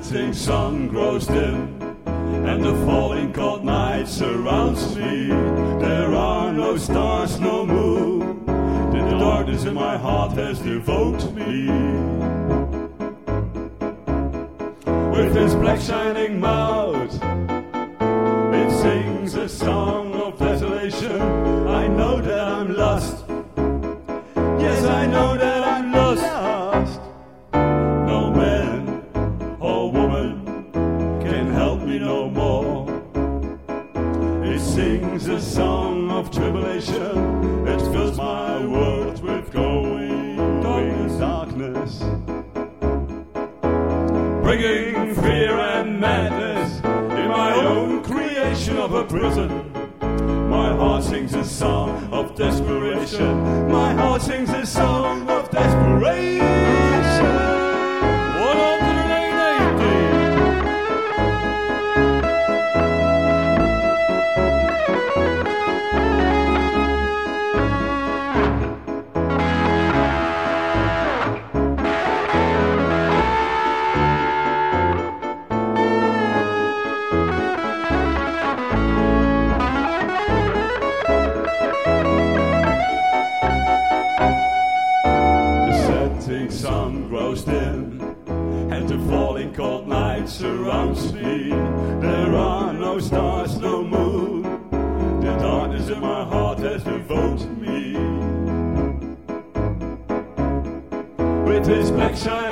setting sun grows dim, and the falling cold night surrounds me. There are no stars, no moon. The darkness in my heart has devoured me. With his black shining mouth, it sings a song of desolation. I know that I'm lost. Yes, I know that I'm lost. No man or woman can help me no more. It sings a song of tribulation. It fills my world with growing darkness, bringing fear and madness in my own creation of a prison. My heart sings a song of desperation. My heart sings a song of desperation. What on to the sun grows dim, and the falling cold night surrounds me. There are no stars, no moon. The darkness in my heart has devoured me. With his black shine